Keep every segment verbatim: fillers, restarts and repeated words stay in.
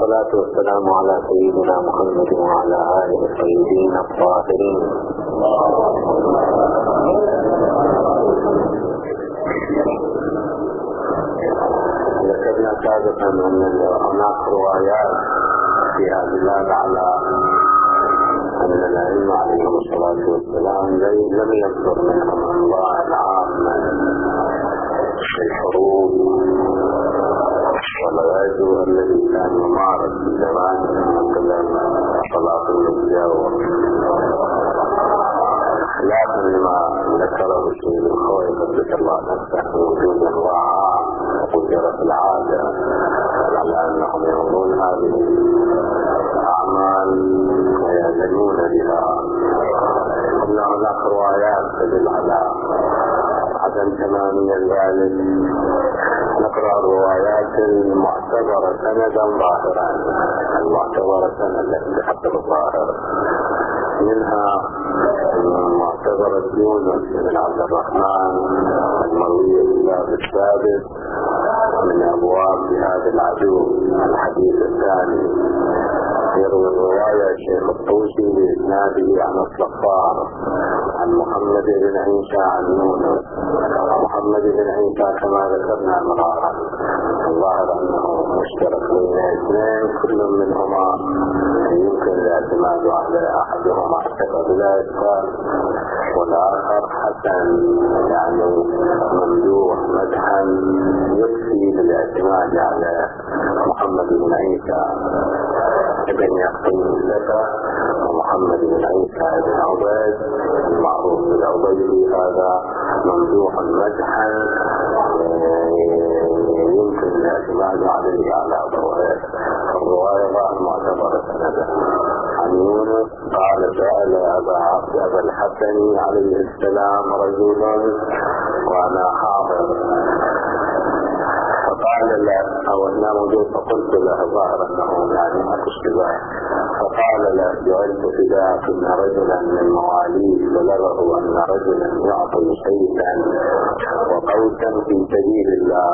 والصلاة والسلام على سيدنا محمد وعلى آله الطيبين الطاهرين. ذكرنا سابقا أن هناك روايات فيها دلالة على أن الأئمة عليهم الصلاة والسلام لم يصدر منهم أنواع العامة في الحروب والغزو الذي كان يمارس في زمانهم مثل صلاة الجو، خلافا لما ذكره الشيخ الخوي قدس الله نفسه وجود أنواع وجرت العادة على أنهم يرون هذه الأعمال ويعلنون بها. قلنا هناك روايات تدل على عدم تمامية ذلك. نقرأ الروايات المعتبرة سندا ظاهرا، المعتبرة سندا بحسب الظاهر، منها معتبرة يونس بن عبد الرحمن المروية في الباب السادس من أبواب جهاد العدو. الحديث الثاني يروي الرواية الشيخ الطوسي بإسناده عن الصفار عن محمد بن عيسى عن يونس. محمد بن عيسى كما ذكرنا مرارا الظاهر أنه مشترك بين اثنين كل منهما يمكن الاعتماد على أحدهما اعتقد لا إشكال، والآخر حسن يعني ممدوح مدحا يكفي بالاعتماد على محمد بن عيسى ابن يقين لك ومحمد بن عيسى بن عبيد المعروف بالعبيدي، هذا ممدوح مدحا يمكن الاعتماد عليه على ضوء الرواية ظاهر معتبرة سندا. عن يونس قال سأل أبا عبد أبا الحسن عليه السلام رجل وأنا حاضر فقال له أو أنه موجود، فقلت له ظاهر أنه يعني ما تشتبه، فقال له جعلت فداك إن رجلا من مواليك بلغه أن رجلا يعطي شيئا وقوتا في سبيل الله،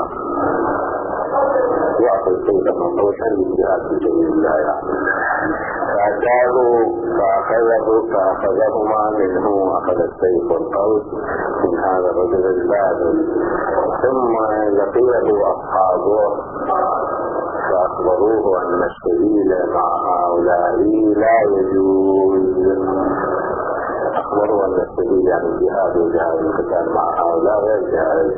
يعطي شيئا وقوتا للجهاد في سبيل الله يعني. فأتاه فأخذه فأخذهما منه، أخذ السيف والقوس من هذا الرجل الباذل، ثم لقيه أصحابه فأخبروه أن السبيل مع هؤلاء لا يجوز. أخبروا أن السبيل يعني الجهاد وجهاد القتال مع هؤلاء غير جائز،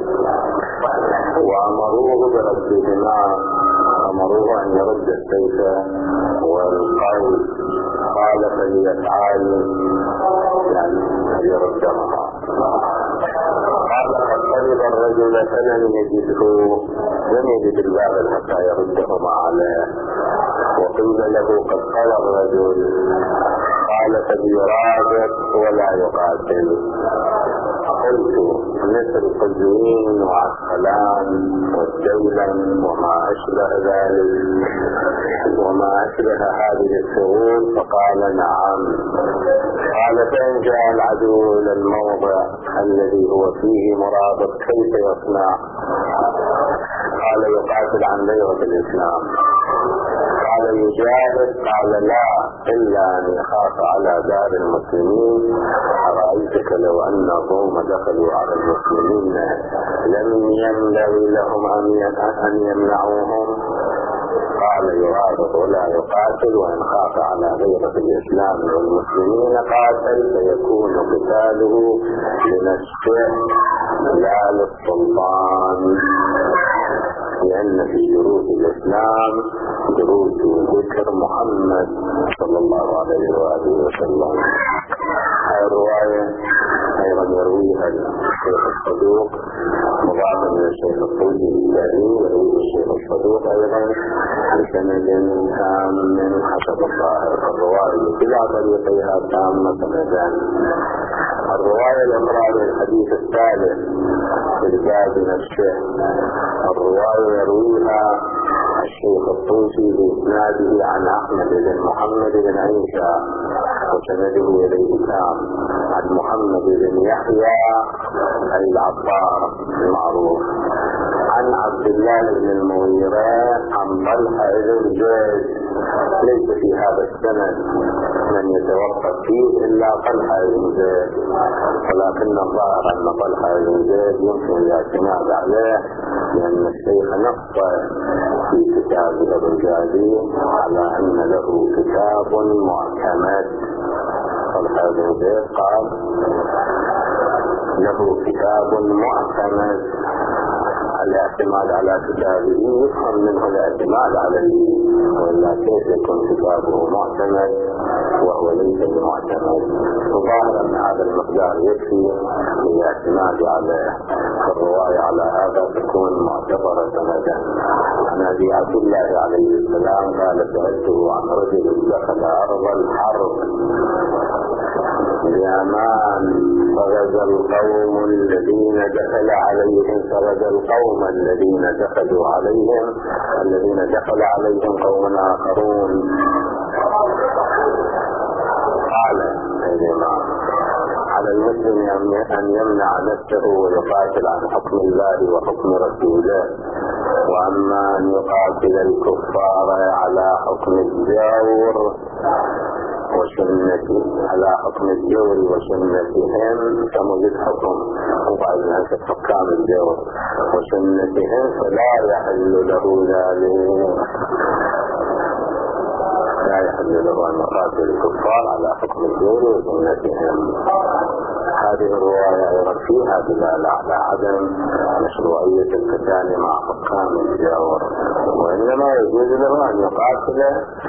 وأمروه برد الدماء، أمروه أن يرد السيف والقوس، قال فليفعل يعني يردها. قال قد طلب الرجل فلم يجده، لم يجد الباب حتى يردهما عليه، وقيل له قد قال الرجل، قال فليرابط ولا يقاتل. قلت مثل قزوين وعسقلان والدولم وما أشبه ذلك وما أشبه هذه الشغول، فقال نعم. قال فإن جاء العدو إلى الموضع الذي هو فيه مرابط كيف يصنع؟ قال يقاتل عن بيضة الإسلام. قال يجاهد؟ قال لا، إلا أن يخاف على دار المسلمين. أرأيتك لو أن الروم دخلوا على المسلمين لم ينبغي لهم أن يمنعوهم؟ قال يرابط ولا يقاتل، وإن خاف على غيرة الإسلام والمسلمين قاتل، فيكون قتاله لنفسه لا للسلطان، لأن في دروس الإسلام دروس ذكر محمد صلى الله عليه وآله وسلم. هذه الرواية أيضا يرويها الشيخ الصدوق مضافا إلى الشيخ الطوسي الثاني، ويروي الشيخ الصدوق أيضا بسند تام من حسب الظاهر. الرواية بلا طريقها تامة سندان. الرواية الأخرى للحديث الثالث في الباب نفسه، الرواية يرويها الشيخ الطوسي بإسناده عن أحمد بن محمد بن عيسى وسنده إليه تام، عن محمد بن يحيى العطار المعروف، عن عن عبد الله بن المغيرة عن طلحة بن زيد. ليس في هذا السند من يتوقف فيه إلا طلحة بن زيد، ولكن الظاهر أن طلحة بن زيد يمكن الاعتماد عليه، لأن الشيخ نص في كتابه الرجالي على أن له كتاب معتمد. طلحة بن زيد قال له كتاب معتمد. الاعتماد على كتابه يفهم منه الاعتماد عليه، وإلا كيف يكون كتابه معتمد وهو ليس بمعتمد؟ وظاهر أن هذا المقدار يكفي للاعتماد عليه، فالرواية على هذا تكون معتبرة سندا. عن أبي عبد الله عليه السلام قال سألته عن رجل دخل أرض الحرب بأمان فغزا القوم الذين دخل عليهم فغزا القوم الذين دخلوا عليهم الذين دخل عليهم قوم آخرون. قال على المسلم أن يمنع نفسه ويقاتل عن حكم الله وحكم رسوله، وأما أن يقاتل الكفار على حكم الجور وسنته على حكم الجور وسنتهم كمجد حكم وبعض الناس حكام الجور وسنتهم فلا يحل له ذلك، لا يحل له أن يقاتل الكفار على حكم الجور وسنتهم. هذه الرواية أيضا فيها دلالة على عدم مشروعية القتال مع حكام الجور، وإنما يجوز له أن يقاتل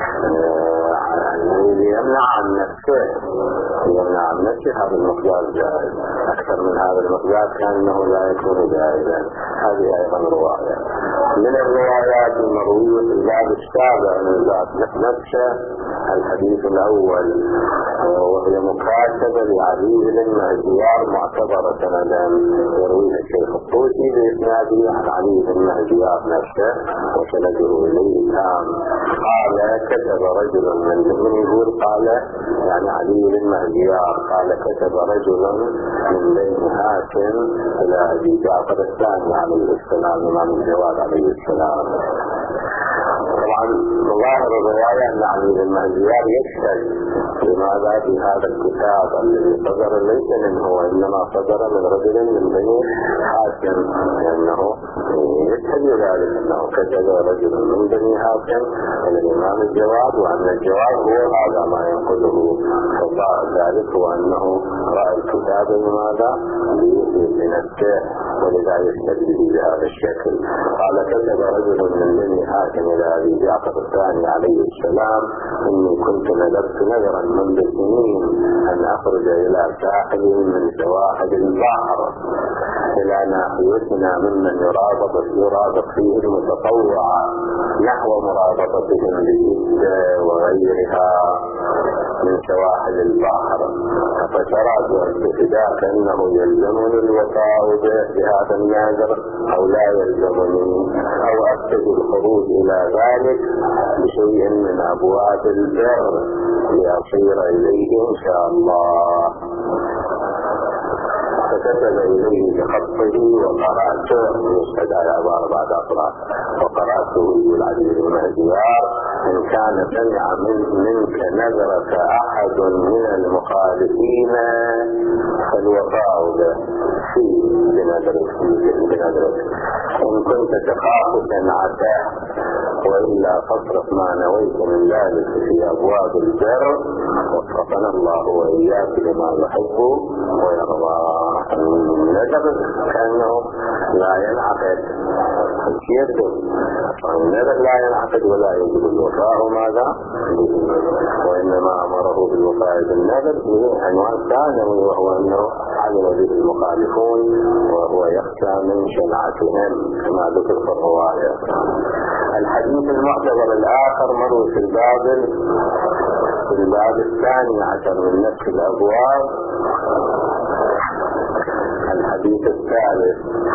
يمنع عن نفسه يمنع عن نفسه. هذا المقدار جائز، أكثر من هذا المقدار كأنه لا يكون جائزا. هذه أيضا رواية من الروايات المروية في الباب السابع من ذات نفسه. الحديث الأول وهي مكاتبة لعلي بن مهديار معتبرة سندا، يرويها الشيخ الطوسي بإسناده عن علي بن مهديار نفسه وسنده إليه تام. قال كتب رجل من من يقول قال يعني علي بن مهديار قال كتب رجل من بني هاشم إلى أبي جعفر الثاني عليه السلام إمام الجواد عليه السلام. طبعا ظاهر الرواية أن علي بن مهديار يشهد لماذا في هذا الكتاب الذي صدر ليس منه وإنما صدر من رجل من بني هاشم، لأنه يشهد ذلك أنه كتب رجل من بني هاشم إلى الإمام الجواد، وأن الجواد هو هذا ما ينقله. فظاهر ذلك هو أنه رأى الكتاب لماذا لنفسه ولذا يشهد به بهذا الشكل. قال كتب رجل من بني هاشم إلى أبي جعفر الثاني عليه السلام إني كنت نذرت نذرا منذ سنين أن أخرج إلى ساحل من سواحل البحر إلى ناحيتنا ممن يرابط يرابط فيه المتطوع نحو مرابطتهم بجدة وغيرها من سواحل البحر، فشرعت باعتداء أنه يلزمني الوفاء بهذا النذر أو لا يلزمني، أو أبتدي الخروج إلى ذلك بشيء من أبواب البر لأصير إليه إن شاء الله. فكتب إليه بخطه وقرأته يشهد على أربعة أطراف وقرأته يقول علي بن مهديار إن كان سمع من منك نذرك أحد من المخالفين فالوفاء به في بنذرك إن كنت تخاف سمعته، وإلا فاصرف ما نويت من ذلك في أبواب البر وفقنا الله وإياك لما يحب ويرضى. النذر كأنه لا ينعقد يده، النذر لا ينعقد ولا يجب الوفاء ماذا وإنما أمره بالوفاء بالنذر بعنوان ثانوي، وهو أنه علم به المخالفون وهو يخشى من شنعتهم كما ذكر في الرواية. الحديث المعتبر الآخر مروي في الباب في الباب الثاني عشر من نفس الأبواب. الحديث الثالث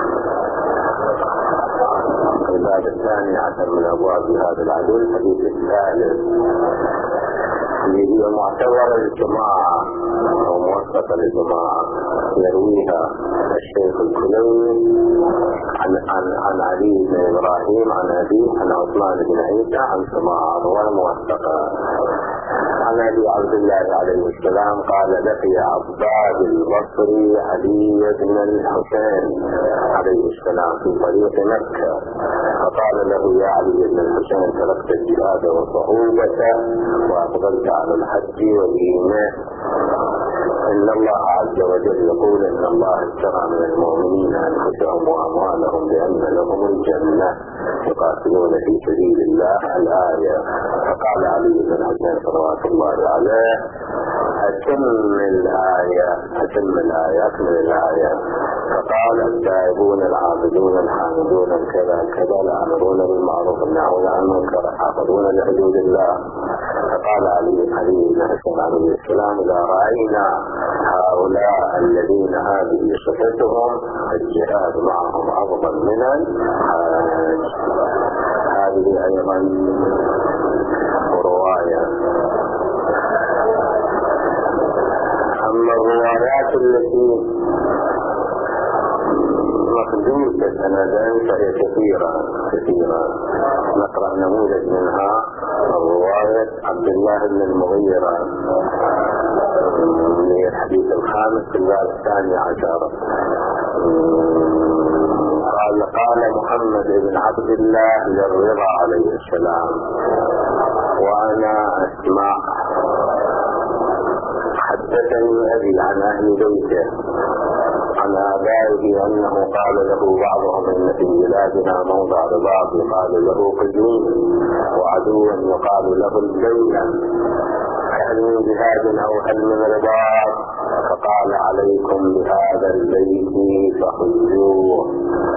الباب الثاني عشر من أبواب هذا العدل. الحديث الثالث اللي هي معتبر الجماعة موافقة للجماعة. يرويها الشيخ الكليني عن عن عن علي بن إبراهيم عن أبيه عن عثمان بن عيسى عن سماع رواية موثقة. عن أبي عبد الله عليه السلام قال: لقي عباد البصري علي بن الحسين عليه السلام في طريق مكة، فقال له: يا علي بن الحسين، تركت الجهاد وصعوبته وأقبلت على الحج والإيمان. إن الله عز وجل يقول: إن الله اشترى من المؤمنين أنفسهم وأموالهم بأن لهم الجنة يقاتلون في سبيل الله. الآية. فقال علي بن الحسين صلوات الله عليه: أتم الآية أتم الآية أكمل الآية. فقال: التائبون العابدون الحامدون كذا كذا الآمرون بالمعروف والنهون عن المنكر حافظون لحدود الله. فقال علي علي بن الحسين عليه السلام: إذا رأينا هؤلاء الذين هذه صفتهم الجهاد معهم أفضل من الحاج. هذه أيضا رواية. أما الروايات التي مقدومة سندًا فهي كثيرة كثيرة. نقرأ نموذج منها رواية عبد الله بن المغيرة من الحديث الخامس في الباب الثاني عشر. قال: قال محمد بن عبد الله للرضا عليه السلام وأنا أسمع: حدثني أبي عن أهل بيته عن آبائه أنه قال له بعضهم: إن في بلادنا موضع رباط يقال له قدوم، وعدوا يقال له البينة، هل من جهاد أو هل من رباط؟ فقال: عليكم بهذا البيت فخذوه.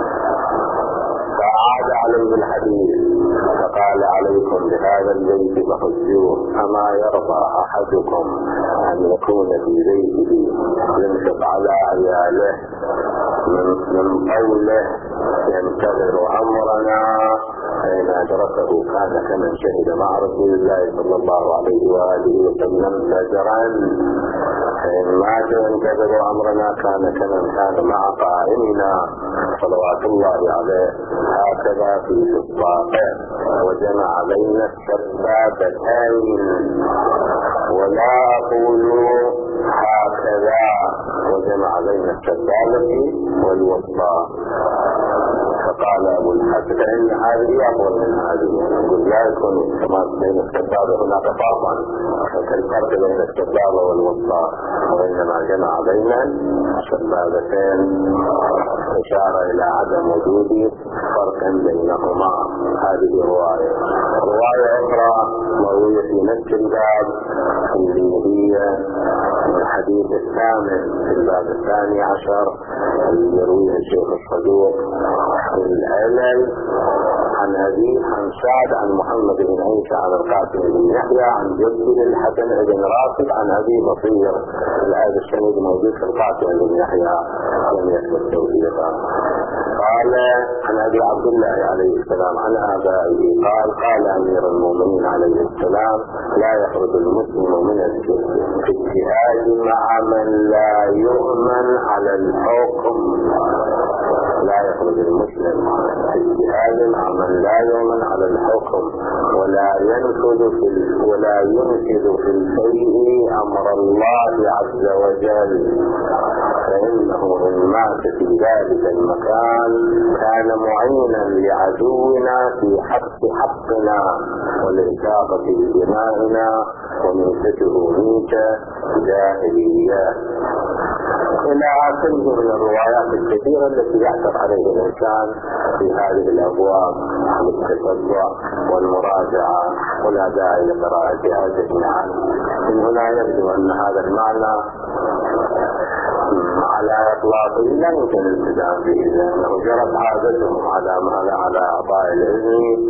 فعاد عليه الحديث فقال: عليكم بهذا البيت فخذوه. أما يرضى أحدكم أن يكون في بيته ينفق على عياله من, من قوله ينتظر أمرنا، فإن أدركه كان كمن شهد مع رسول الله صلى الله عليه وآله وسلم بدرا، فإن مات ينتظر أمرنا كان كمن كان مع قائمنا صلوات الله عليه. هكذا في سباقه وجمع بين السبابتين، ولا أقول هكذا وجمع بين السبابة والوسطى. فقال أبو الحسن: إن هذه أفضل من هذه. يقول: لا يكون كما بين السبابة هناك فرقا، فالفرق بين السبابة والوسطى، وإنما جمع بين السبابتين، إشارة إلى عدم وجود فرق بينهما. هذه رواية. رواية أخرى مروية في نفس الباب اللي هي الحديث الثامن في الباب الثاني عشر، يرويه الشيخ الصدوق العلل عن أبي عن سعد عن محمد بن عيسى عن القاسم بن يحيى عن جده الحسن بن راشد عن أبي بصير. هذا السند موجود في القاسم بن يحيى لم يثبت توثيقا. قال عن أبي عبد الله عليه السلام عن آبائه قال: قال أمير المؤمنين عليه السلام: لا يخرج المسلم من الجهاد مع من لا يؤمن على الحكم. لا يخرج المسلم في الجهاد مع من لا يؤمن على الحكم ولا ينفذ في ولا ينفذ في الشيء أمر الله عز وجل، فإنه إن مات في ذلك المكان كان معينا لعدونا في حق حقنا والإشاقة بدمائنا وميتته ميتة جاهلية، إلى آخره من الروايات الكثيرة التي يعثر عليه الإنسان في هذه الأبواب للتتبع والمراجعة، ولا داعي لقراءتها جميعا. من هنا يبدو أن هذا المعنى على إطلاقه لا يمكن الالتزام به لأنه جرت عادتهم على ماذا على أعضاء الإذن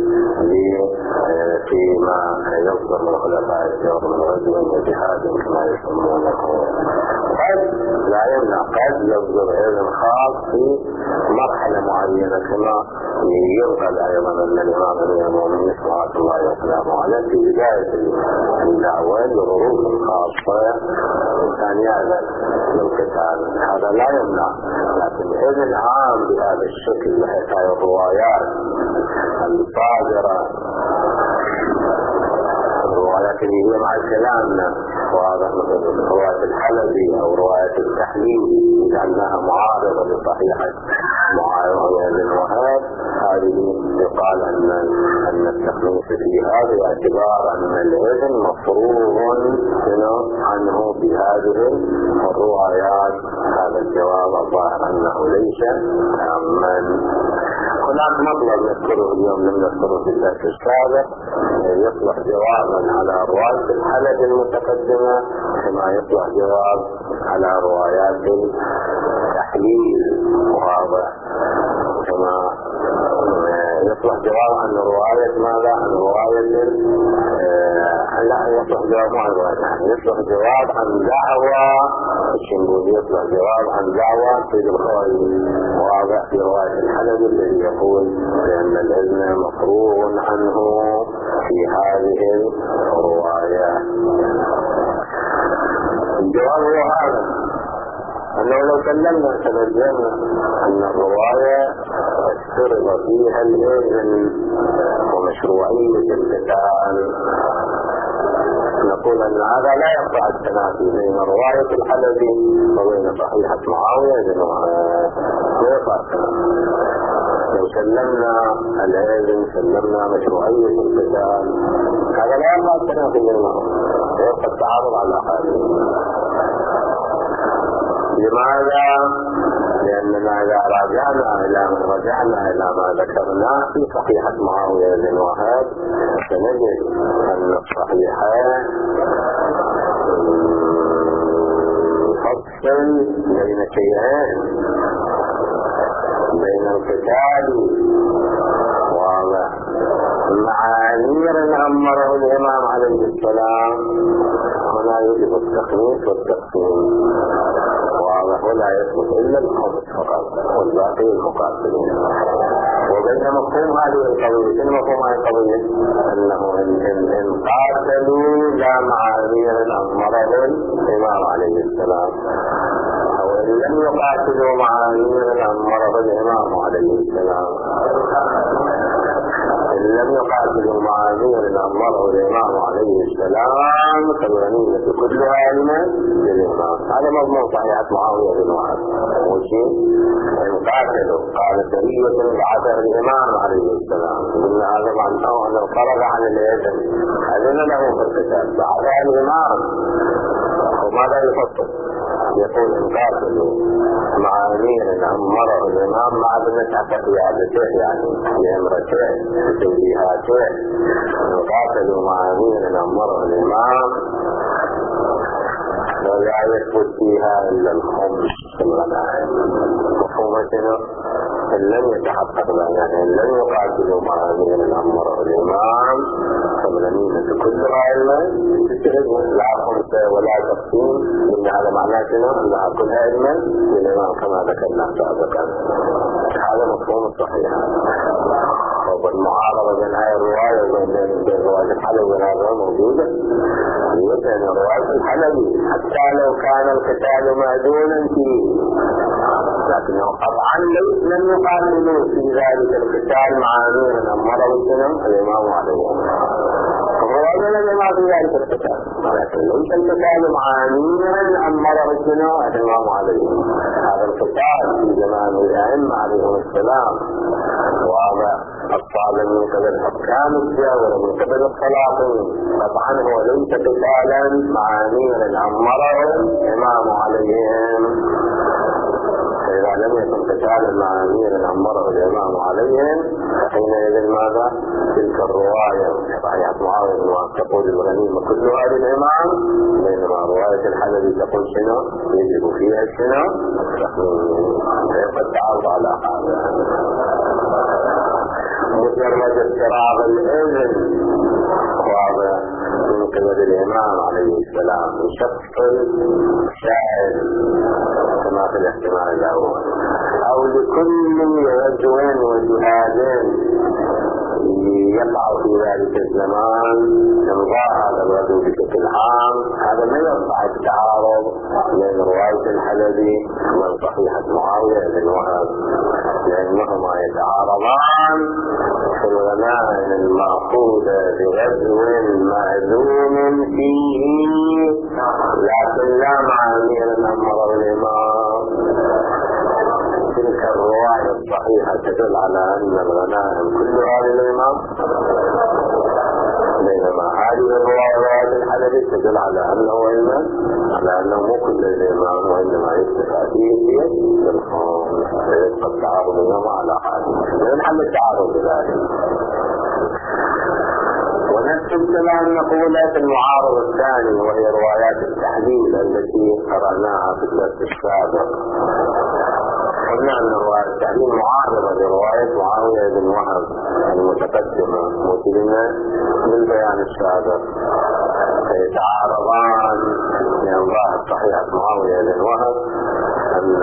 فيما يصدر من خلفاء الشر من رجل وجهاد كما يسمونه. قد لا يمنع قد يصدر إذن خاص في مرحلة معينة كما ينقل أيضا أن الإمام أمير المؤمنين صلوات الله وسلامه عليه في بداية الدعوة لظروف خاصة كان يعلم القتال هذا لا يمنع، لكن إذن عام بهذا الشكل بحيث الروايات الصادرة الروايات اللي هي مع كلامنا وهذا مثل رواية الحلبي أو رواية التحليل جعلناها معارضة لصحيحة معاوية بن وهاب، هذه يقال أن أن التخميس في هذا باعتبار أن الإذن مفروغ عنه بهذه الروايات. هذا الجواب الظاهر أنه ليس عاما. هناك مطلب نذكره اليوم لم نذكره في الدرس السابق يصلح جوابا على رواية الحلب المتقدمة كما يصلح جواب على روايات التحليل واضح، كما يصلح جواب عن رواية ماذا عن رواية لا يصلح جواب عن رواية يصلح جواب عن دعوة الشنبوذ يصلح جواب عن دعوة سيد الخواري واضح في رواية الحلبي الذي يقول بأن الإذن مفروغ عنه في هذه الرواية. الجواب هو هذا أنه لو سلمنا تبجلنا أن الرواية افترض فيها الإذن ومشروعية القتال نقول أن هذا لا يقطع التنافي بين رواية الحلبي وبين صحيحة معاوية لا يقطع التنافي. لو سلمنا الإذن سلمنا مشروعية القتال هذا لا يقطع التنافي بينهم ويبقى التعارض على الأقل. لماذا؟ لأننا إذا رجعنا إلى رجعنا إلى ما ذكرناه في صحيحة معاوية بن وهاب سنجد أن الصحيحة فصل بين شيئين بين القتال مع أمير أمره الإمام عليه السلام. هنا يجب التخميس والتقسيم واضح ولا يثبت إلا الخمس فقط والباقي المقاتلين. وبين مفهوم هذه القضية إن مفهوم هذه القضية أنه إن, إن, إن قاتلوا لا مع أمير أمره الإمام عليه السلام أو إن لم يقاتلوا مع أمير أمره الإمام عليه السلام إن لم يقاتلوا مع أمير أمره الإمام عليه السلام فالغنيمة كلها لمن؟ للإمام. هذا مضمون صحيحة معاوية بن وهاب. وشيء إن قاتلوا قال سرية بعثها الإمام عليه السلام قلنا هذا معناه أن الخرج عن الإذن أذن له في القتال بعثها الإمام. وماذا يفصل؟ يقول إن قاتلوا مع أمير أمره الإمام مع بنتعة قيادته يعني بأمرته بتوجيهاته قاتلوا مع أمير أمره الإمام ولا يثبت فيها إلا الخمس في الغنائم. مفهومتنا إن لم يتحقق لنا إن لم يقاتلوا مع أمير أمره الإمام فالغنيمة كلها إلا لا خمسة ولا تقسيم إن هذا معناتنا أنها كلها إلا للإمام كما ذكرنا سابقا. هذا مفهوم الصحيح. والمعارضة بين هذه الرواية وبين رواية الحلبي هذا موجودة وبين رواية الحلبي حتى لو كان القتال مأذونا فيه لكنه قطعا لم يقاتلوا في ذلك القتال مع أمير أمره السلام الإمام عليه الرواية لم يقع في ذلك القتال لكن ليس القتال مع أمير أمره السلام الإمام عليه. هذا القتال في زمان الأئمة عليهم السلام وهذا الطالب من قبل حكام الجاورة من قبل السلاطين طبعا هو ليس قتالا مع أمير أمره الإمام عليهم فإذا لم يكن قتالا مع أمير أمره الإمام عليهم حينئذ ماذا؟ تلك الرواية صحيحة معاوية تقول الغنيمة كلها للإمام، بينما رواية الحلبي تقول شنو؟ يجب فيها شنو؟ قد تعرض على هذا مجرد اضطراب الإذن واضح من قبل الإمام عليه السلام بشخص شاهد كما في الاحتمال الأول، أو لكل وجه وجهاد يقع في ذلك الزمان ينظر هذا الرجل بشكل عام، هذا لا يصح التعارض بين رواية الحلبي ومن صحيحة معاوية بن وهب، لأنهما يتعارضان في الغنائم المأخوذة بغزو مأذون فيه، لكن لا مع أمير أمره الإمام. تلك الرواية الصحيحة تدل على أن الغنائم كلها للإمام، بينما هذه الروايات الحلبي تدل على أنه علما على أنه مو كل الإمام وإنما يستفى فيه بالخوم، فيبقى التعارض بينهما على حاله من حل التعارض بذلك. ونفس الكلام نقوله في المعارض الثاني وهي روايات التحليل التي قرأناها في الدرس السابق. قلنا أن رواية التحليل معارضة لرواية معاوية بن وهب المتقدمة مثلنا بالبيان السابق، فيتعارضان من ظاهر صحيحة معاوية بن وهب أن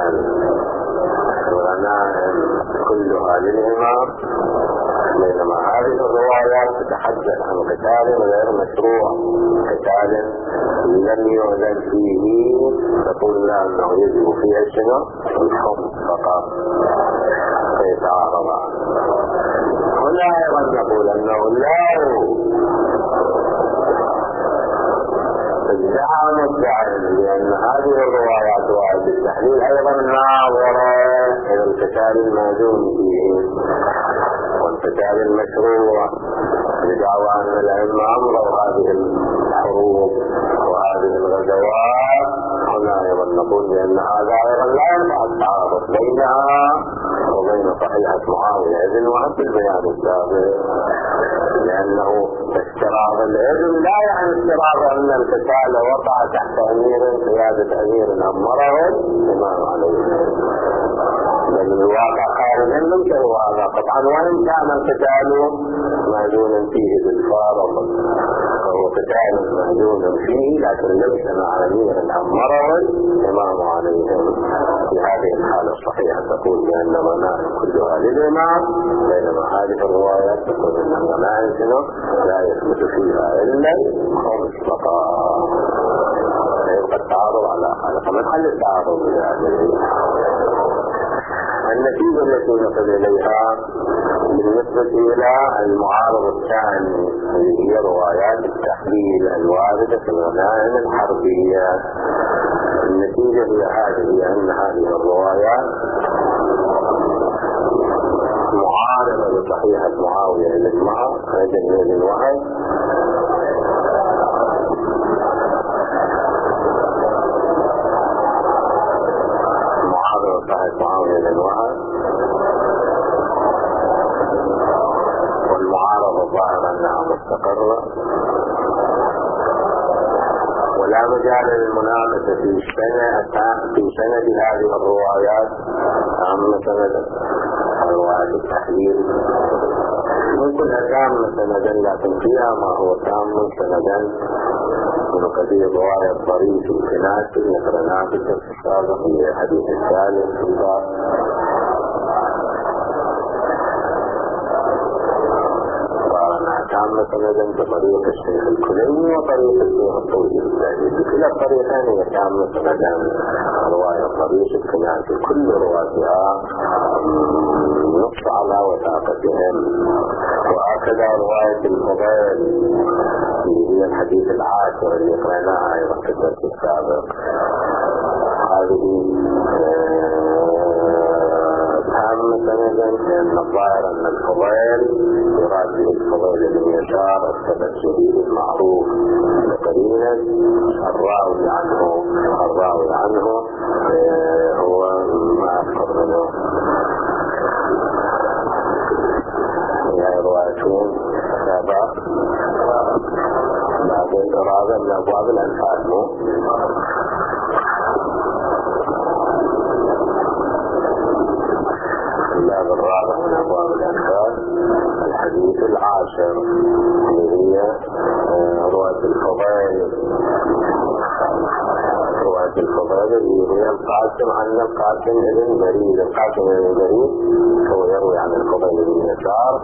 الغنائم كلها للإمام، بينما هذه الروايات تتحدث عن قتال غير مشروع، قتال لم يؤذن فيه، تقول لا أنه يجب فيها شنو؟ الحكم فقط، فيتعارضان. هنا أيضا نقول أنه لا ادعى مدعي، لأن هذه الروايات وعد التحليل أيضا ناظرة إلى القتال المأذون فيه والقتال المشروع، بدعوى أن الأئمة أمروا هذه الحروب وهذه الغزوات. هنا أيضا نقول بأن هذا أيضا لا ينفع التعارض بينها وبين صحيحة معاوية بن وهب بالبيان السابق، لأنه استراض الإذن لا يعني استراض أن القتال وقع تحت أمير قيادة أمير أمره الإمام عليه، بل الواقع خارجا من هذا قطعا، وإن كان القتال مأذون فيه بالفارض فهو قتال مأذون فيه، لكن ليس مع أمير أمره الإمام عليهم. في هذه الحالة الصحيحة تقول بأن الغنائم كلها للإمام، بينما هذه الروايات تقول أن الغنائم لا يثبت فيها إلا خمس فقط. يبقى التعارض على هذا، فمن حل التعارض بهذه النتيجة التي نصل إليها بالنسبة إلى المعارض الثاني اللي هي روايات التحليل الواردة في الغنائم الحربية. النتيجة هي هذه، أن هذه الروايات معارضة لصحيحة معاوية بن وهب بن وهب، معارضة صحيحة معاوية بن وهب، والمعارضة ظاهرة أنها مستقرة، ولا مجال للمناقشة في سنة في سند هذه الروايات. أما سند روايات التحليل ممكن تام سندا، لكن فيها ما هو تام سندا من قضية رواية الطريق في الكناس المقرنات السابق في الحديث الثالث في الباب. تام سندا بطريق الشيخ الكليني وطريق الشيخ الطويل الثاني، بكلا الطريقين هي تام سندا رواية الطريق الكناس كل رواتها نص على وثاقتهم. وهكذا رواية الفضائل اللي هي الحديث العاشر اللي قرأناها أيضا في الدرس السابق، هذه تام سندا، لأن الظاهر أن الفضائل يراد به الفضائل بن يسار التبشري المعروف بقرينة الراوي عنه الراوي عنه هو ما باب باب الإرادة من أبواب الأنفال مو الباب الرابع من أبواب الأنفال الحديث العاشر اللي هي رواية الفضائل رواية الفضائل اللي هي القاسم عن القاسم ابن بريد. القاسم ابن بريد هو يروي عن الفضائل بن يسار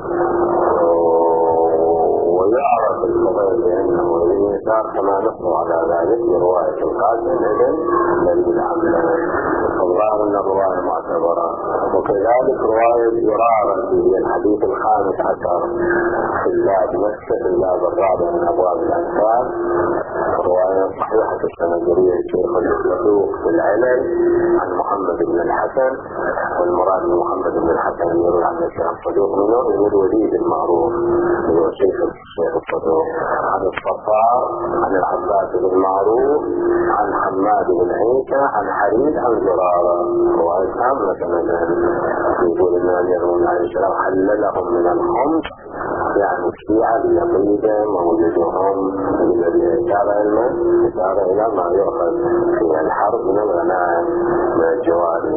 ويعرف الفضائل بأنه ابن يسار كما نصر على ذلك برواية القاسم ابن بريد عن الله أن الرواية معتبرة. وكذلك رواية جرارة في الحديث الخامس عشر في الباب نفسه في الباب الرابع من أبواب الأنفال رواية صحيحة السنجرية الشيخ الصدوق في العلل عن محمد بن الحسن. والمراد من محمد بن الحسن يروي عن الشيخ الصدوق منه من الوليد المعروف هو شيخ الشيخ الصدوق عن الصفار عن العباس بن معروف عن حماد بن عيسى عن حريد عن جرارة. رواية كاملة مثلا يقول إن النبي عليه السلام حللهم من الخمس يعني الشيعة اليقيدة موجودهم إشارة إلى إشارة إلى ما يؤخذ في الحرب من الغنائم من الجواري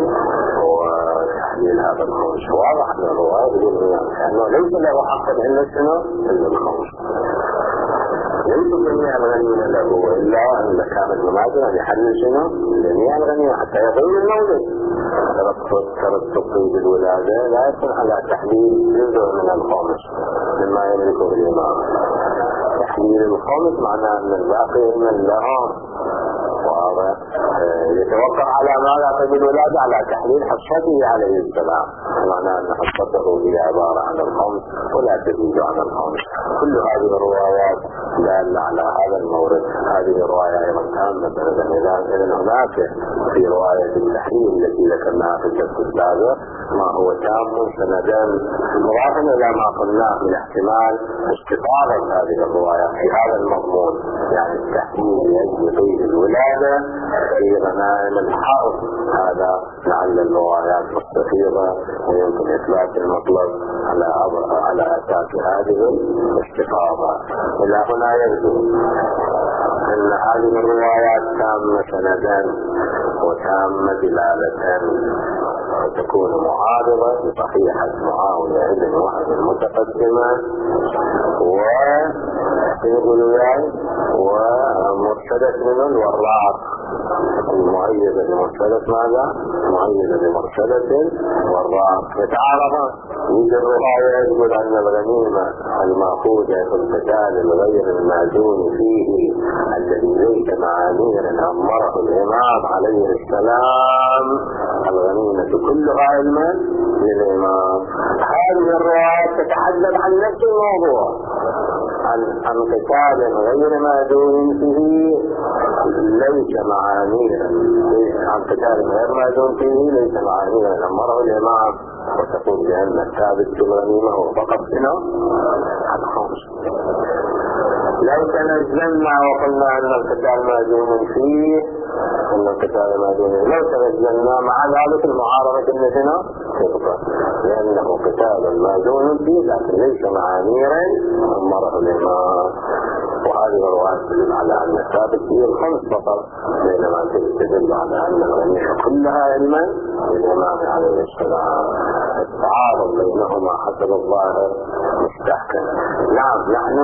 وتحليل هذا الخمس. واضح من الرواية يقول أنه ليس له حق إلا شنو إلا الخمس ليس جميع الغنيمة له إلا أن كان ابن ماجه أن يحلل شنو جميع الغنيمة حتى يضيل المولد. ترتب الولادة لا يكون على تحليل جزء من الخامس مما يملكه الإمام. تحليل الخامس معناه أن الباقي من لهم وهذا يتوقع على ماذا تجد الولادة على تحليل حصته عليه السلام معناه أن حصته هي عبارة عن الخمس ولا تزيد عن الخمس. كل هذه الروايات دالة على هذا المورد. هذه الرواية أيضا تامة إذن هناك في رواية التحليل التي ذكرناها في الجزء السابق ما هو تام سندا مضافا إلى ما قلناه من احتمال استطابة هذه الروايات في هذا المضمون يعني التحليل يجب طيب الولادة في غنائم الحرب. هذا لعل الروايات مستفيضة ويمكن إثبات المطلب على على أساس هذه الاستفاضة. إلى هنا يبدو أن هذه الروايات تامة سندا وتامة دلالة وتكون معارضة بصحيحة معاوية بن وهب المتقدمة ومرشدة من الوراق المؤيدة بمرشدة ماذا؟ مؤيدة بمرشدة والراق يتعارضان. يوجد رواية يقول أن الغنيمة المأخوذة في القتال الغير المأذون فيه الذي ليس مع أمير أمره الإمام عليه السلام الغنيمة كلها علما للإمام. هذه الروايات تتحدث عن نفس الموضوع عن قتال غير مأذون فيه ليس مع أمير عن قتال غير مأذون فيه ليس مع أمير أمره الإمام وتقول بأن الثابت في الغنيمة هو فقط هنا الخمس. لو تنزلنا وقلنا أن القتال مأذون فيه أن القتال مأذون لو تنزلنا مع ذلك المعارضة النتنة تبقى لأنه قتال مأذون فيه لكن ليس مع أمير أمره الإمام. وهذه الروايات تدل على أن الثابت فيه الخمس فقط بينما تدل على أن الغنيمة كلها علما للإمام عليه السلام. التعارض بينهما حسب الظاهر مستحكم. نعم نحن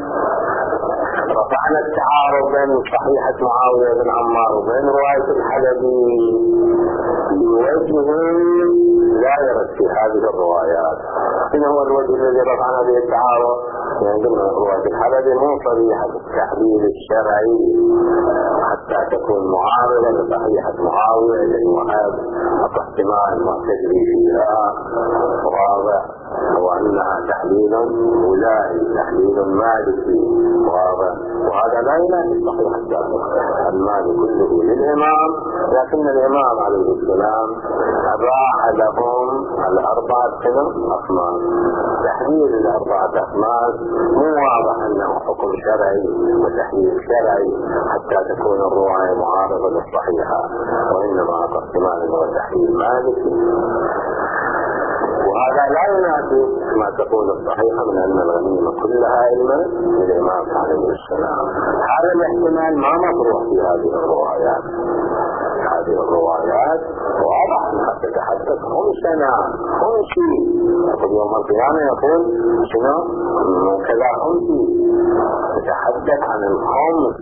رفعنا التعارض بين صحيحة معاوية بن عمار وبين رواية الحلبي بوجه لا يرد في هذه الروايات. إن هو الوجه الذي رفعنا به التعارض يعني رواية الحلبي مو صريحة التحليل الشرعي حتى تكون معارضة لصحيحة معاوية بن وهب احتمال ما تجري فيها واضح وأنها تحليل ولاهي تحليل مالكي واضح. وهذا لا ينافي صحيح السابق المال كله للإمام لكن الإمام عليه السلام أباح لهم الأربعة أصناف. تحليل الأربعة أصناف مو واضح أنه حكم شرعي وتحليل شرعي حتى تكون الرواية معارضة للصحيحة وإنما احتمال أنه تحليل مالكي. وهذا لا ينافي ما تقول الصحيحة من أن الغنيمة كلها علما للإمام عليه السلام. هذا الاحتمال ما مطروح في هذه الروايات. هذه الروايات واضح أنها تتحدث خمسنا خمسي، يقول يوم القيامة يقول شنو كذا خمسي، تتحدث عن الخمس،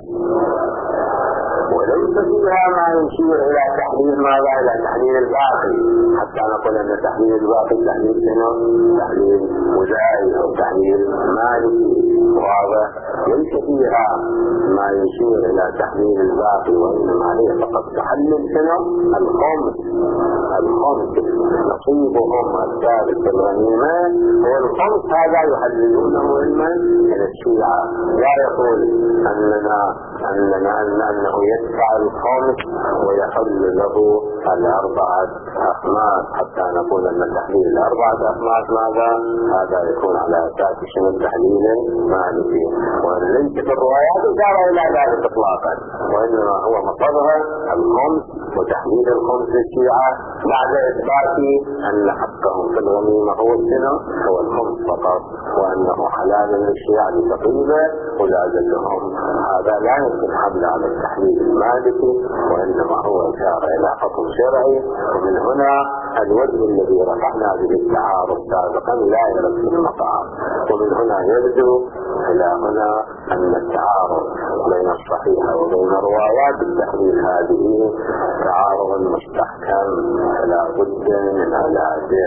وليس فيها ما يشير إلى تحليل ماذا؟ إلى تحليل الباقي، حتى نقول أن تحليل الباقي تحليل شنو؟ تحليل وزاري أو تحليل مالكي، وهذا ليس فيها ما يشير إلى تحليل الباقي، وإنما عليه فقط تحلل شنو؟ الخمس. الخمس نصيبهم الثابت بالغنيمة هو الخمس، هذا يحللونه علما من الشيعة. لا يقول أننا أننا أنه يدفع الخمس ويحل له الأربعة أخماس، حتى نقول أن تحليل الأربعة أخماس ماذا؟ هذا يكون على أساس شنو التحليل المالكي، وليس في الروايات إشارة إلى ذلك إطلاقا، وإنما هو مصدرها الخمس وتحليل الخمس للشيعة بعد إثبات أن حقهم في الغنيمة هو شنو؟ هو الخمس فقط، وأنه حلال للشيعة لتقييده ولازم لهم. هذا لا يمكن حمله على التحليل المالكي، وإنما هو إشارة إلى حكم شرعي. ومن هنا الوجه الذي رفعنا به التعارض سابقا لا يرد في المقام، ومن هنا يبدو إلى هنا أن التعارض بين الصحيح وبين روايات التحليل هذه تعارض مستحكم لا بد من علاجه.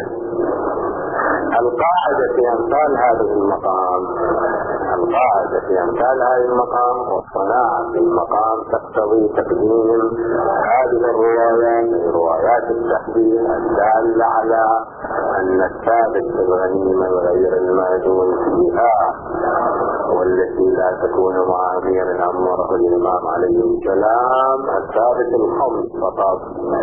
القاعدة في أمثال هذا المقام القاعدة في أمثال هذا المقام والصناعة في المقام تقتضي تقديم هذه الروايات روايات التحليل الدالة على أن الثابت في الغنيمة غير المأذون فيها، والتي لا تكون مع أمير أمره الإمام عليه السلام الثابت الخمس فقط،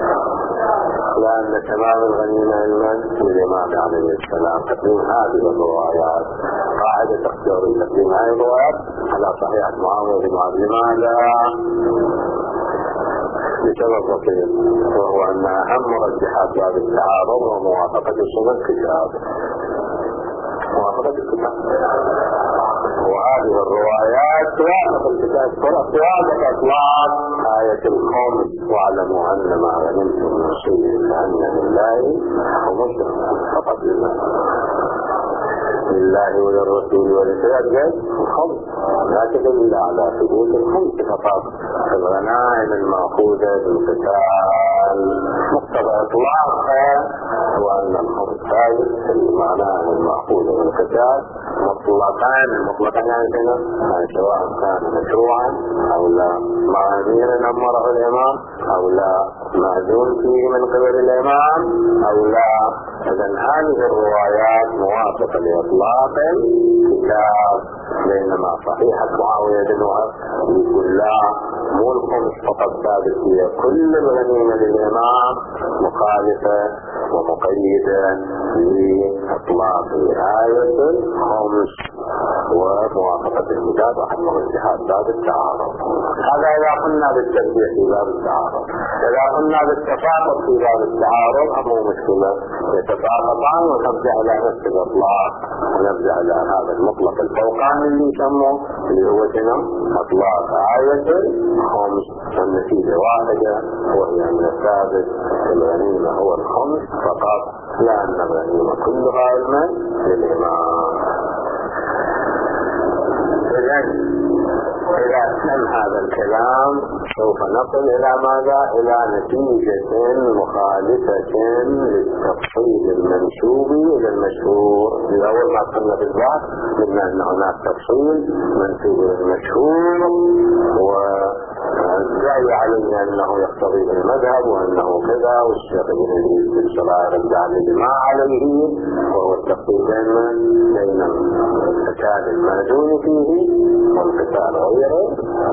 لأن تمام الغنيمة علما للإمام عليه السلام. تقديم هذه الروايات قاعدة تقتضي تقديم هذه الروايات على صحيح معاوية بن عبد. لماذا؟ لسبب بسيط، وهو أن أهم مرجحات باب التعارض وموافقة السنة الكتاب، موافقة الكتاب، وهذه الروايات توافق الكتاب توافق إطلاق آية الخمس واعلموا أن ما غنمتم من شيء فأن لله خمسه فقط لله لله وللرسول وللرجال الخمس، لا تدل على ثبوت الخمس فقط. الغنائم المأخوذة بالقتال مقتضى إطلاقها هو أن الخمس ثابت في المعنى المأخوذة بالقتال مطلقان مطلقان عندنا، سواء كان مشروعا أو لا، مع أمير أمره الإمام أو لا، مأذون فيه من قبل الإمام أو لا. إذن هذه الروايات موافقة لإطلاق الكتاب، بينما صحيحة معاوية بن وهب يقول لا، مو الخمس فقط ثابت، هي كل الغنيمة للإمام مخالفة ومقيدة لإطلاق آية الخمس وموافقة الكتاب أحد مرجحات باب التعارض. هذا إذا قلنا بالترجيح في باب التعارض. إذا قلنا بالتفاقد في باب التعارض أمو مشكلة، يتفاقطان ونرجع إلى نفس الإطلاق، ونرجع إلى هذا المطلق الفوقاني اللي يسموه اللي هو شنو؟ إطلاق آية الخمس، والنتيجة واحدة، وهي أن الثابت في الغنيمة هو الخمس فقط، لأن الغنيمة كلها علما للإمام. إذا تم هذا الكلام سوف نصل إلى ماذا؟ إلى نتيجة مخالفة للتفصيل المنسوب إلى المشهور. أول ما قلنا بالذات قلنا أن هناك تفصيل منسوب إلى المشهور، والدعي عليه أنه يقتضي المذهب وأنه كذا، والشيخ ابن إدريس بالصلاة رجع لما عليه، وهو التفصيل بين القتال المأذون فيه والقتال غيره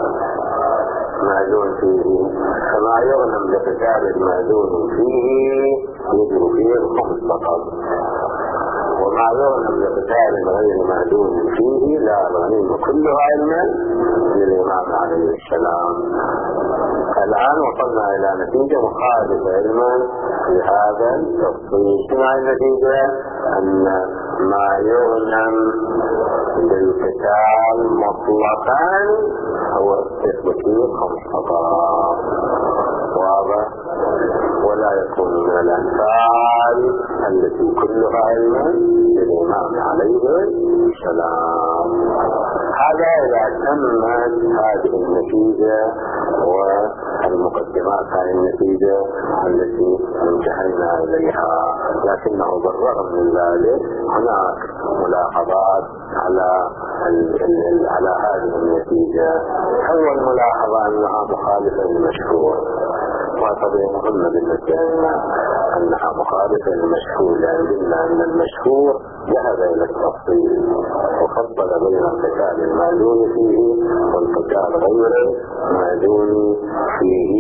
مأذون فيه. فما يغنم بقتال المأذون فيه يجب فيه الخمس فقط، وما يغنم بقتال غير مأذون فيه لا الغنيمة كلها علما للإمام عليه السلام. الآن وصلنا إلى نتيجة مخالفة علما في هذا التفصيل. شنو هي النتيجة؟ أن ما يعلم بالقتال مطلقا هو التكبير خمس خطوات، واضح؟ ولا يكون من الأنفال التي كلها علما للإمام عليه السلام. هذا إذا تمت هذه النتيجة والمقدمات هذه النتيجة التي انتهينا إليها، لكنه بالرغم من ذلك هناك ملاحظات على على هذه النتيجة. أول ملاحظة أنها مخالفة للمشروع، وطبعا مهمة بالنسبة لنا أنها مخالفة للمشهور، لأن قلنا أن المشهور ذهب إلى التفصيل وفضل بين القتال المأذون فيه والقتال غير المأذون فيه.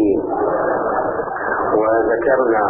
وذكرنا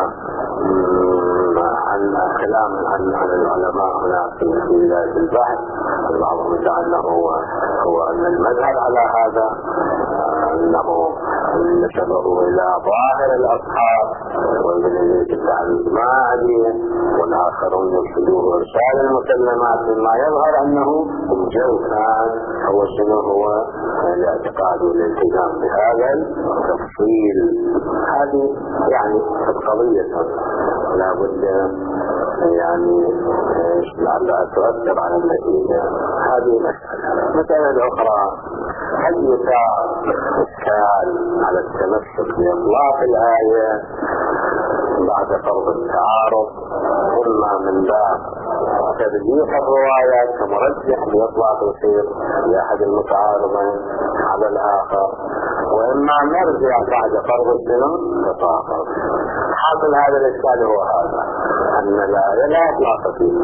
عن كلام عن عن العلماء هنا في بداية البحث، بعضهم ادعى أنه هو أن المذهب على هذا أنه نسبه إلى ظاهر الأصحاب والذين يتبع الإجماع عليه، والآخرون يرشدوه إرسال المسلمات، مما يظهر أنه الجو كان هو شنو هو الاعتقاد والالتزام بهذا التفصيل. هذه يعني قضية لا بد يعني لعلها تؤثر على النتيجة. هذه مسألة. مسألة أخرى، هل يثار إشكال على التمسك بإطلاق الآية بعد فرض التعارض، إما من باب ترجيح الروايات كمرجح لإطلاق الخير لأحد المتعارضين على الآخر، وإما نرجع بعد فرض السنة تطاقم. حاصل هذا الإشكال هو هذا، أن الآية لا إطلاق فيها،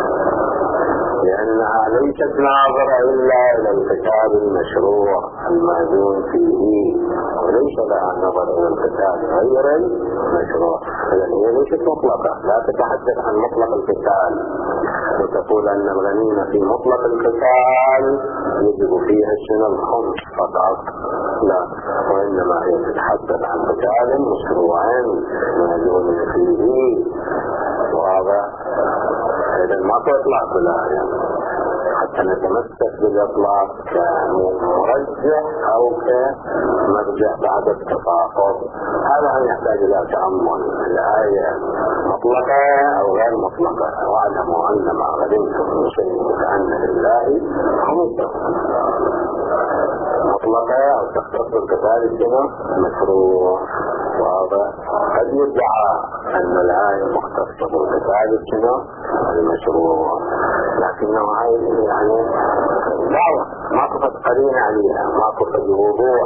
لأنها ليست ناظرة إلا إلى القتال المشروع المأذون فيه، وليس لها نظر إلى القتال غير المشروع. إذن هي ليست مطلقة، لا تتحدث عن مطلق القتال وتقول أن الغنيمة في مطلق القتال يجب فيها السنة الخمس فقط، لا، وإنما هي تتحدث عن قتال مشروع مأذون فيه. واضح؟ إذن ما تطلق بالآية حتى نتمسك بالإطلاق كمرجح أو كمرجع بعد التفاقض. هذا يحتاج إلى تأمل. الآية مطلقة أو غير مطلقة، واعلموا أن ما غنمتم من شيء فأن لله خمسه، مطلقة أو تختص بالقتال السنة مشروع. واضح؟ قد يدعى أن الآية مختصة بالقتال السنة المشروع، لكنه يعني دعوة ما كفت قرين عليها، ما كفت وضوح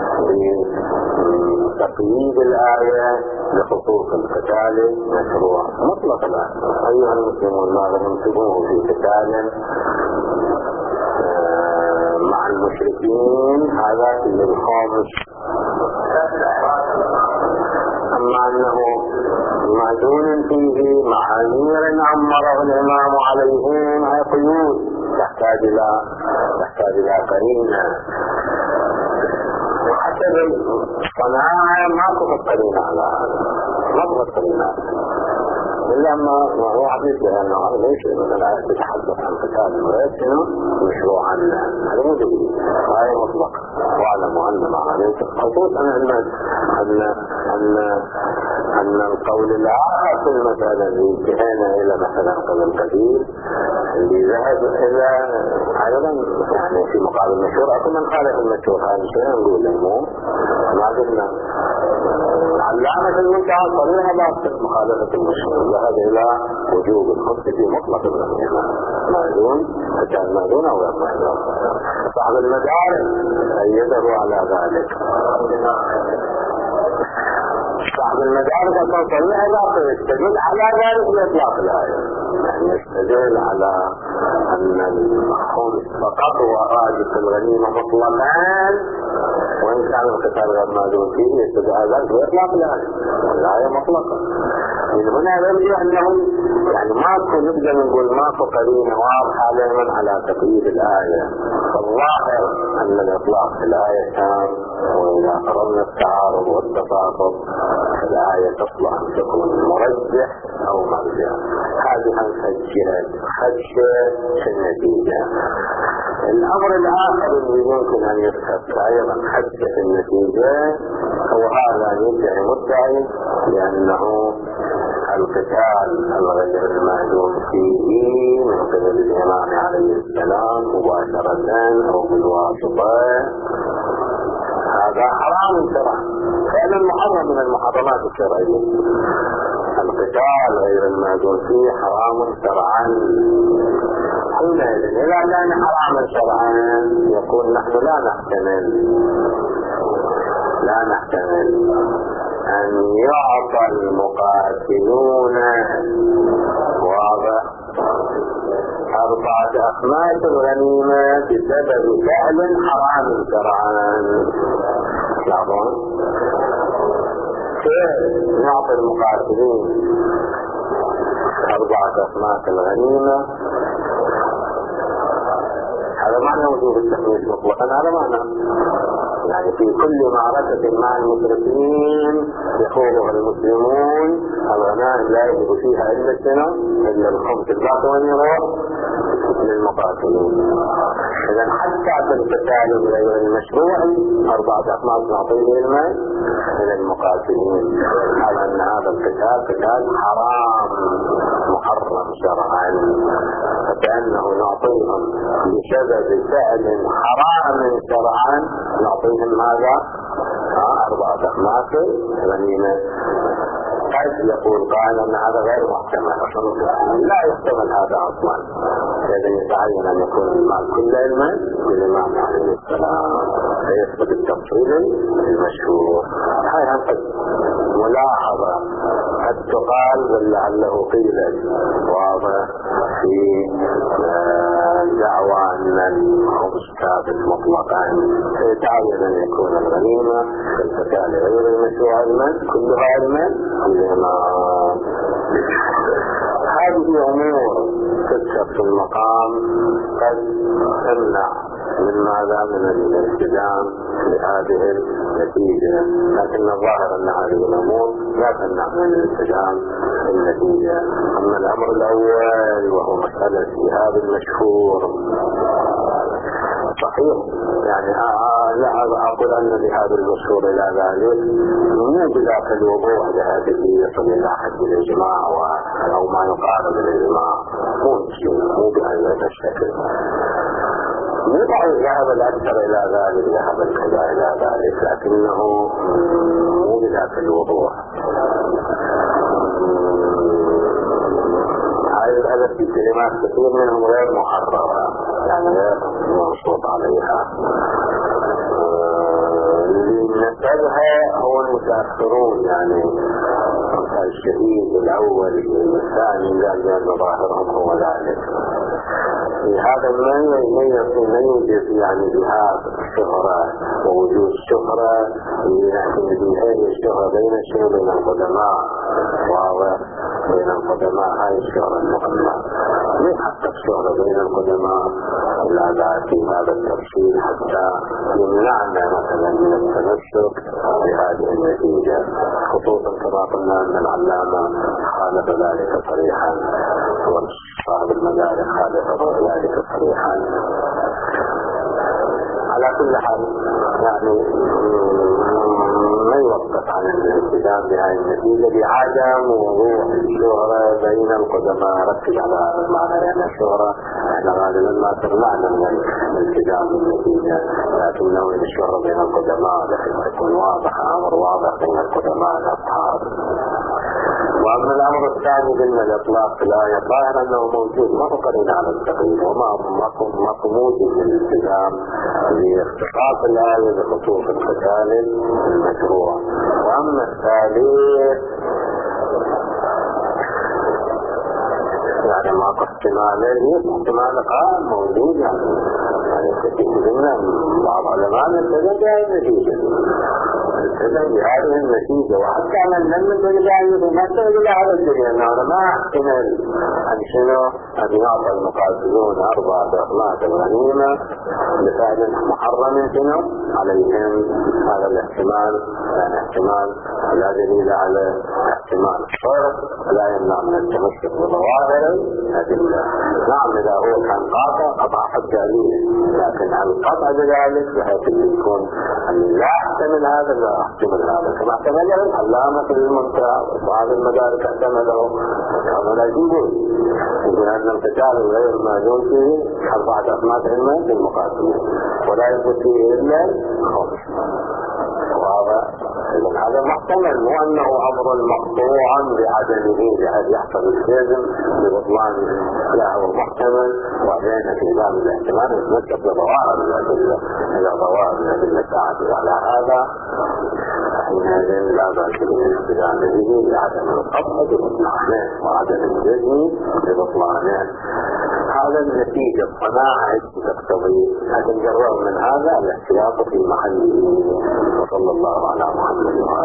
بتقييد الآية لخصوص القتال المشروع مطلقا. أيها المسلمون ما غنمتموه في قتال مع المشركين هذا في الخامس. أما أنه معدون فيه مع أمير أمره الإمام عليهم، هي قيود تحتاج إلى تحتاج إلى قرينة. وحسب الصناعة ما كفت قرينة على هذا، ما كفت قرينة إلا ما هو حديث لأنه ليس من الآية تتحدث عن قتال المرأة مشروعا، هذا مو جديد، هذا مطلق. واعلموا أن ما عليك خصوصا أن أن أن أن القول الآخر في المسألة اللي انتهينا إلى مثلا قبل قليل اللي ذهب إلى أيضا يعني في مقابل المشهور، أكو من خالف المشهور هذا الشيء نقول المهم ما قلنا علامة المنتهى صريحة بعد مخالفة المشهور، ذهب إلى وجوب الخمس في مطلق الغنيمة مأذون كان مأذون أو غير مأذون. صاحب المدارس أيده على ذلك. صاحب المدارس أصلا صريحة ذاته يستدل على ذلك بإطلاق الآية، يعني يستدل على أن الخمس فقط هو راجح الغنيمة مطلقا، وإن كان القتال غير مأذون فيه يستدل على ذلك بإطلاق الآية، الآية مطلقة. من هنا نرجع أنه يعني ماكو نبدأ نقول ماكو قرينة واضحة دائما على تقييد الآية، فالظاهر أن الإطلاق في الآية تام، وإذا قررنا التعارض والتفاقض فالآية تصلح أن تكون مرجح أو مرجع. هذه خدشة خدشة في النتيجة. الأمر الآخر الذي يمكن أن يفسد أيضا خدشة في النتيجة هو هذا يدعي مدعي لأنه القتال الغير المأذون فيه من قبل الإمام عليه السلام مباشرة أو بالواسطة هذا حرام شرعا، فعلا محرم من المحرمات الشرعية. القتال غير المأذون فيه حرام شرعا. حينئذ إذا كان حراما شرعا يقول نحن لا نحتمل لا نحتمل أن يعطى المقاتلون واضح أربعة أخماس الغنيمة بسبب فعل حرام شرعا. لاحظون كيف نعطي المقاتلين أربعة أخماس الغنيمة؟ هذا معنى وجوب التحميل مطلقا، هذا معنى يعني في كل معركة مع المشركين يخوضها المسلمون الغنائم لا يجب فيها إلا السنة إلا الخمس الباقي وين يروح للمقاتلين. إذا حتى في القتال غير المشروع أربعة أخماس نعطيه المال إلى المقاتلين، على أن هذا القتال قتال حرام محرم شرعا، فكأنه نعطيهم بسبب فعل حرام شرعا نعطيهم هذا أربعة أخماس غنيمة. قد يقول قال أن هذا غير محتمل، لا يحتمل هذا أصلا، إذا يتعين أن يكون المال كل علما للإمام عليه السلام فيثبت التفصيل المشهور. هذا قد ملاحظة قد تقال ولعله قيل واضح في دعوى أن الخمس ثابت مطلقا، فيتعين أن يكون الغنيمة كالقتال غير المشروع علما كلها علما للإمام. هذه أمور تكشف في المقام قد تمنع من ماذا من الالتزام لهذه النتيجة، لكن الظاهر أن هذه الأمور لا تمنع من الالتزام النتيجة. أما الأمر الأول وهو مسألة جهاد المشهور صحيح، يعني لا أقول أن جهاد المشهور إلى ذلك مو بذاك الوضوح لهذه يصل إلى حد الإجماع أو ما يقارب الإجماع، مو بهذا الشكل. يبقى ذهب الأكثر إلى ذلك، ذهب الكذا إلى ذلك، لكنه مو بذاك الوضوح. هذه الأدب في كلمات كثير منهم غير محررة، يعني غير منصوص عليها. نسبها هو المتأخرون، يعني الشهيد الأول الثاني لأن ظاهرهم هو ذلك. في هذا من يوجد يعني جهاد الشهرة ووجود الشهرة يحكم بهذه الشهرة بين الشهر بين القدماء، واضح بين القدماء هاي الشهرة المهمة. ليه حتى الشهرة بين القدماء لا في هذا التفصيل حتى يمنعنا مثلا من التمسك بهذه النتيجة، خصوصا كما قلنا أن العلامة خالف ذلك صريحا وصاحب المدارك خالف ذلك صريحا. على كل حال يعني ما يوقف عن الالتزام بهذه النتيجة بعدم وضوح الشهرة بين القدماء. ركز على هذا المعنى لأن الشهرة احنا غالبا ما طلعنا من الالتزام بالنتيجة، لكنه الشهرة بين القدماء لكن تكون واضحة، أمر واضح بين القدماء الأصحاب. وأما الأمر الثاني بأن الإطلاق في الآية ظاهر أنه موجود ما فقرين على التقييد وما مطموج في الالتزام لاختصاص الآية بخصوص القتال المشروع. وأما الثالث يعني ما احتمال احتمال قائم موجود، يعني يعني كثير من بعض علماء التجد هذه النتيجة إذا بهذه النتيجة وحتى من لم يدل ذلك ما تدل على الدنيا أنه أنا ما أحتمل أن شنو أن يعطى المقاتلون أربعة أخلاق الغنيمة لفعل محرم شنو عليهم. هذا الاحتمال كان احتمال لا دليل على احتمال الصرف، لا يمنع من التمسك بظواهر الأدلة. نعم إذا هو كان قاطع قطع حد عليه، لكن عن القطع بذلك بحيث أن يكون أن لا أحتمل هذا لا أحتمل هذا كما احتمله العلامة المنتهى وبعض المدارك احتمله ولا يجوز. يقول أن القتال غير المأذون فيه أربعة أخماس علمين للمقاتلين ولا يثبت فيه إلا خمس. وهذا هذا محتمل، مو أنه أمر مقطوعا بعدمه بحيث يحصل الجزم ببطلانه، لا هو محتمل. وبين في باب الاحتمال نسبة لظواهر الأدلة، إذا ظواهر الأدلة تعدل على هذا حينئذ لا بأس بالاستدلال به بعدم القطع ببطلانه وعدم الجزم ببطلانه. هذا النتيجة الصناعة تقتضي، لكن جرب من هذا الاحتياط في محله. وصلى الله على محمد.